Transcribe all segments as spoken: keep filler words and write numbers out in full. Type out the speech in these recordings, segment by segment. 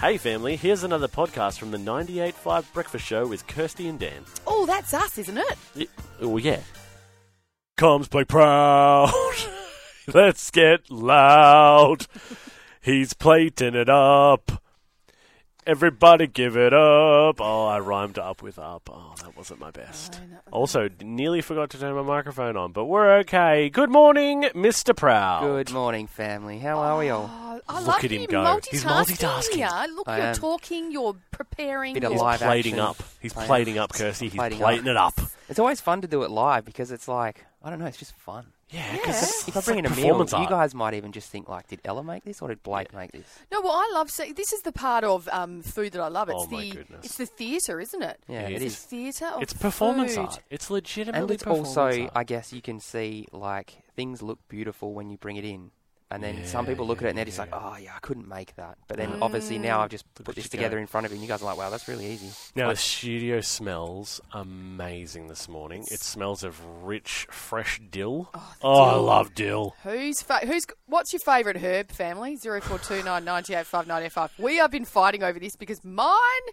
Hey family, here's another podcast from the ninety-eight point five Breakfast Show with Kirsty and Dan. Oh, that's us, isn't it? Y- oh, yeah. Comes play proud. Let's get loud. He's plating it up. Everybody give it up. Oh, I rhymed up with up. Oh, that wasn't my best. Oh, no. Also, nearly forgot to turn my microphone on, but we're okay. Good morning, Mister Proud. Good morning, family. How are we all? Oh, I Look love at him you go. multitasking He's multitasking. Here. Look, I you're am. talking, you're preparing. Bit of you're- live Plating action. up. He's Plating- plating up, Kirsty. He's Plating plating up. it up. It's always fun to do it live because it's like, I don't know, it's just fun. Yeah, Yeah. because If I bring in a meal, performance you art. guys might even just think like, did Ella make this or did Blake make this? No, well, I love see, this is the part of um, food that I love. It's Oh, my the goodness. it's the theatre, isn't it? Yeah, It it It's is. theatre of It's performance food. art. It's legitimately And it's performance also, art. I guess you can see like things look beautiful when you bring it in. And then Yeah, some people look yeah, at it and they're just yeah. like, oh, yeah, I couldn't make that. But then Mm. obviously now I've just Look put at this you together go. in front of you and you guys are like, wow, that's really easy. Now, Like, the studio smells amazing this morning. It smells of rich, fresh dill. Oh, the Oh, I dill. love dill. Who's fa- who's what's your favourite herb, family? Zero four two nine ninety eight five ninety five. We have been fighting over this because mine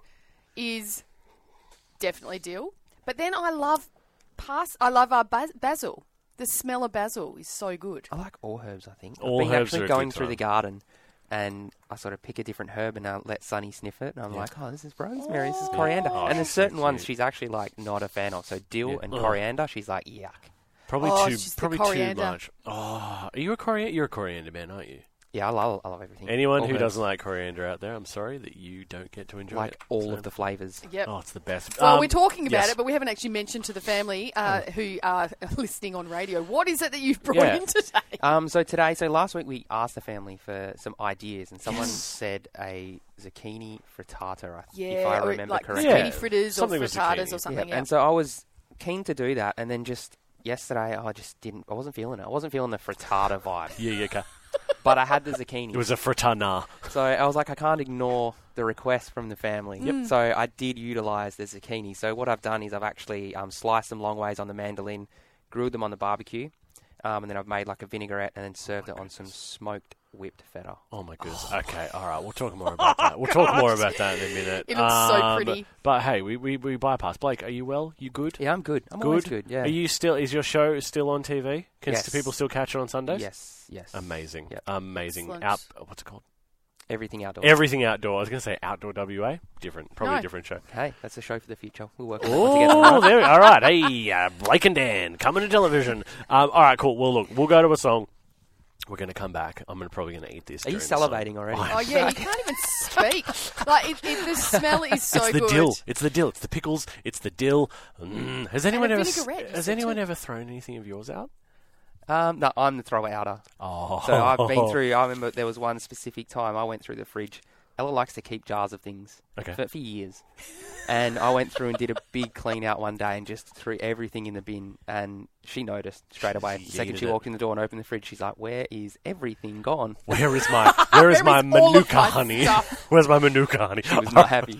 is definitely dill, but then I love pas- I love our bas- basil. The smell of basil is so good. I like all herbs, I think. All I've been herbs actually are a going good through time. the garden and I sort of pick a different herb and I let Sunny sniff it. And I'm Yeah. like, oh, this is rosemary, this is Oh. coriander. Oh, and there's she's so certain ones cute. she's actually like not a fan of. So dill Yeah. and Ugh. coriander, she's like, yuck. Probably Oh, too. it's just the Probably too coriander. much. Oh, are you a coriander? You're a coriander man, aren't you? Yeah, I love, I love everything. Anyone All who herbs. doesn't like coriander out there, I'm sorry that you don't get to enjoy like it. all So- of the flavours. Yep. Oh, it's the best. Well, Um, we're talking about yes. it, but we haven't actually mentioned to the family uh, who are listening on radio. What is it that you've brought Yeah. in today? Um, so today, so last week we asked the family for some ideas, and someone Yes. said a zucchini frittata. I- Yeah, if I or remember like correctly. Yeah, zucchini fritters or something with frittatas zucchini. or something. Yeah, Yeah. and so I was keen to do that, and then just yesterday I just didn't. I wasn't feeling it. I wasn't feeling the frittata vibe, Yeah, yeah, okay. but I had the zucchini. It was a frittata. So I was like, I can't ignore the request from the family. Yep. So I did utilise the zucchini. So what I've done is I've actually um, sliced them long ways on the mandolin, grilled them on the barbecue, um, and then I've made like a vinaigrette and then served it on some smoked whipped feta. Oh my goodness. Okay, all right. We'll talk more about that. We'll talk more about that in a minute. It looks so Um, pretty. But hey, we, we we bypassed. Blake, are you well? You good? Yeah, I'm good. I'm Good. always good. Yeah. Are you still? Is your show still on T V? Can Yes. people still catch it on Sundays? Yes. Yes. Amazing. Yep. Amazing. Excellent. Out. What's it called? Everything outdoors. Everything outdoor. I was going to say Outdoor W A. Different. Probably No. a different show. Hey, that's a show for the future. We'll work on that one together. Oh, right? there. All right. Hey, uh, Blake and Dan coming to television. Um, all right, cool. Well, look, we'll go to a song. We're going to come back. I'm gonna, probably going to eat this. Are you during the song. salivating already? I Oh yeah, you can't even speak. Like it, it, the smell is so it's the good. dill. It's the dill. It's the pickles. It's the dill. Mm. Has anyone a ever? s- vinaigrette, you Has said anyone too. ever thrown anything of yours out? Um, no, I'm the thrower outer. Oh, So I've been through. I remember there was one specific time I went through the fridge. Ella likes to keep jars of things Okay. for, for years, and I went through and did a big clean out one day and just threw everything in the bin. And she noticed straight away. The second Yeeted she it. walked in the door and opened the fridge, she's like, "Where is everything gone?" Where is my Where is Where my is all of manuka my honey? stuff? Where's my manuka honey? She was not happy.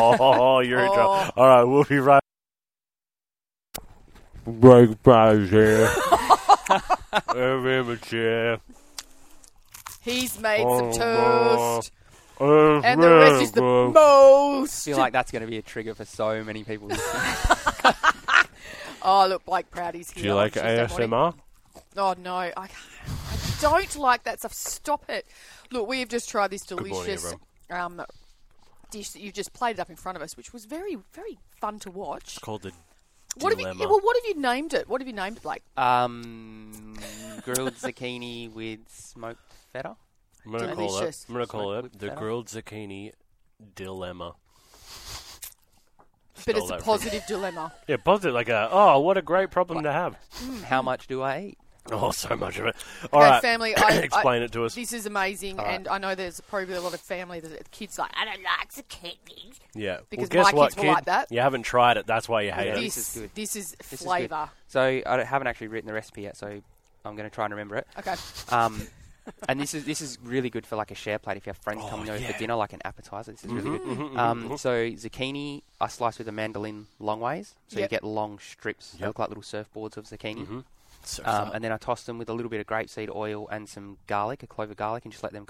Oh, you're in Oh. trouble. All right, we'll be right. Break prize here. chair. He's made Oh, some toast, Uh, and the rest is the I most. feel like that's going to be a trigger for so many people. Oh, look, Blake Proudy's here. Do you like on A Tuesday S morning. M R? Oh no, I, I don't like that stuff. Stop it. Look, we have just tried this morning, delicious um, dish that you've just plated up in front of us, which was very, very fun to watch. It's called the What have you? dilemma. Well, what have you named it? What have you named it, Blake? um, grilled zucchini with smoked feta. I'm gonna call it. Delicious. I'm gonna call Smoked it with the feta. grilled zucchini dilemma. But Stole it's a that from- positive dilemma. Yeah, positive. Like a oh, what a great problem to have. How much do I eat? Oh, so much of it. All Okay, right, family, I, explain I, it to us. This is amazing, All right. and I know there's probably a lot of family that kids like I don't like zucchini. Yeah, Because well, guess my what, kids were kid? like that. You haven't tried it. That's why you hate Yeah, it. This, this is good. This is This is good. flavour. So I haven't actually written the recipe yet, so I'm going to try and remember it. Okay. Um, and this is this is really good for like a share plate if you have friends Oh, coming over yeah. for dinner, like an appetizer. This is really good. Mhm, mhm, Um, mhm. so zucchini, I slice with a mandolin long ways, so Yep. you get long strips. They Yep. look like little surfboards of zucchini. Mhm. So Um, fun. and then I toss them with a little bit of grapeseed oil and some garlic, a clove of garlic, and just let them kind of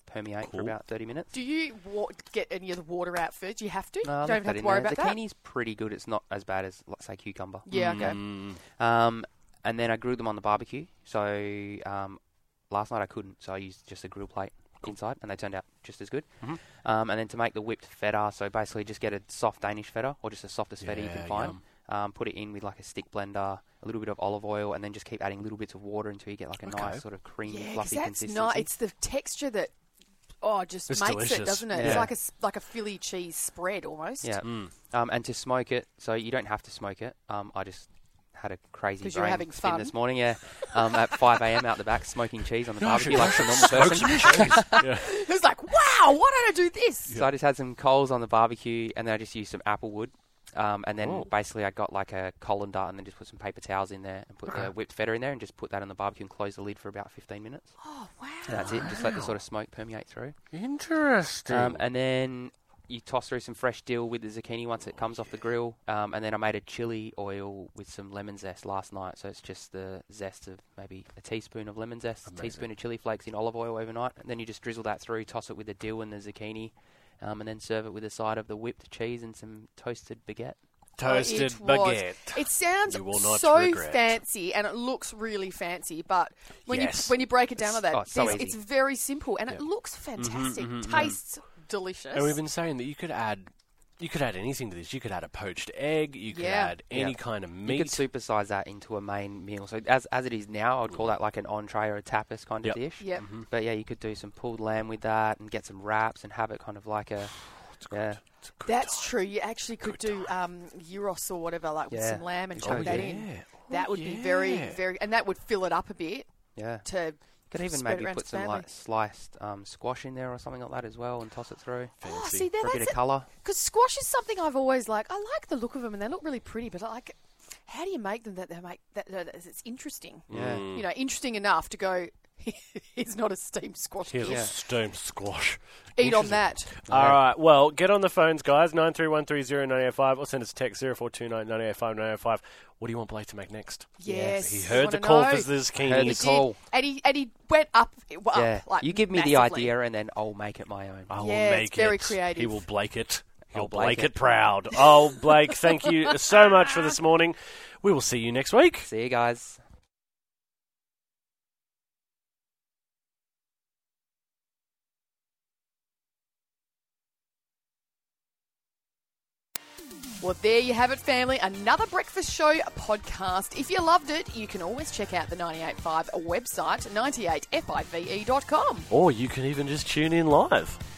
permeate Cool. for about thirty minutes. Do you wa- get any of the water out first? Do you have to? No, you don't even have to worry about that? Zucchini's pretty good. It's not as bad as, let's say, cucumber. Yeah, okay. Mm. Um, and then I grilled them on the barbecue. So um, last night I couldn't, so I used just a grill plate inside, and they turned out just as good. Mhm. Um, and then to make the whipped feta, so basically just get a soft Danish feta, or just the softest feta you Yeah, can find. yum. Um, put it in with like a stick blender, a little bit of olive oil, and then just keep adding little bits of water until you get like a Okay. nice sort of creamy, Yeah, 'cause fluffy that's consistency. not. It's the texture that oh just It's makes delicious. it, doesn't it? Yeah. It's like a s- like a Philly cheese spread almost. Yeah. Mm. Um, and to smoke it, so you don't have to smoke it. Um, I just had a crazy 'Cause you were brain having spin fun. this morning. Yeah, um, at five a.m. out the back smoking cheese on the No, I should- barbecue like a normal person. Smoke some cheese. Yeah. It was like, wow, why don't I do this? So I just had some coals on the barbecue, and then I just used some apple wood. Um, and then Oh. basically I got like a colander, and then just put some paper towels in there and put the whipped feta in there, and just put that on the barbecue and close the lid for about fifteen minutes. Oh wow. And that's it. Just let the sort of smoke permeate through. Interesting. Um, and then you toss through some fresh dill with the zucchini once it comes off the grill. Um, and then I made a chili oil with some lemon zest last night. So it's just the zest of maybe a teaspoon of lemon zest, a Amazing. teaspoon of chili flakes in olive oil overnight. And then you just drizzle that through, toss it with the dill and the zucchini, um, and then serve it with a side of the whipped cheese and some toasted baguette. Toasted it was. baguette. It sounds You will not so regret. fancy, and it looks really fancy. But when Yes. you when you break it down like that, oh, it's so there's- easy. it's very simple, and it Yeah. looks fantastic. mhm, mhm. Tastes delicious. And we've been saying that you could add, you could add anything to this. You could add a poached egg. You could Yeah. add any Yeah. kind of You meat. could supersize that into a main meal. So as as it is now, I'd call that like an entree or a tapas kind Yep. of dish. Yep. Mhm. But yeah, you could do some pulled lamb with that and get some wraps and have it kind of like a It's good. yeah. It's a good That's time. true. You actually could Good do um, gyros or whatever, like with Yeah. some lamb and Oh, chuck that yeah. in. Yeah. That Oh, would be very, yeah. very, and that would fill it up a bit Yeah. to. Could even spread it maybe around put to some family. like sliced um, squash in there or something like that as well and toss it through Oh, Fancy. see, there, for a bit that's of colour. because squash is something I've always like. I like the look of them and they look really pretty, but I like, how do you make them that they make that, that it's interesting? Yeah. Mm. You know, interesting enough to go. It's not a steamed squash. Here's dish. a steamed squash. Eat on Interesting. that. All right. Well, get on the phones, guys. nine three one three zero nine eight five or send us a text zero four two nine nine eight five nine eight five. What do you want Blake to make next? Yes, He I heard wanna the call know. for the zucchini. Heard He the did. call. and he and he went up. up Yeah. like You give me the massively. idea and then I'll make it my own. I will Yeah, make it's very it. creative. He will Blake it. He'll I'll Blake, Blake it. it. proud. Oh, Blake, thank you so much for this morning. We will see you next week. See you guys. Well, there you have it, family. Another Breakfast Show podcast. If you loved it, you can always check out the ninety-eight point five website, ninety-eight five e dot com. Or you can even just tune in live.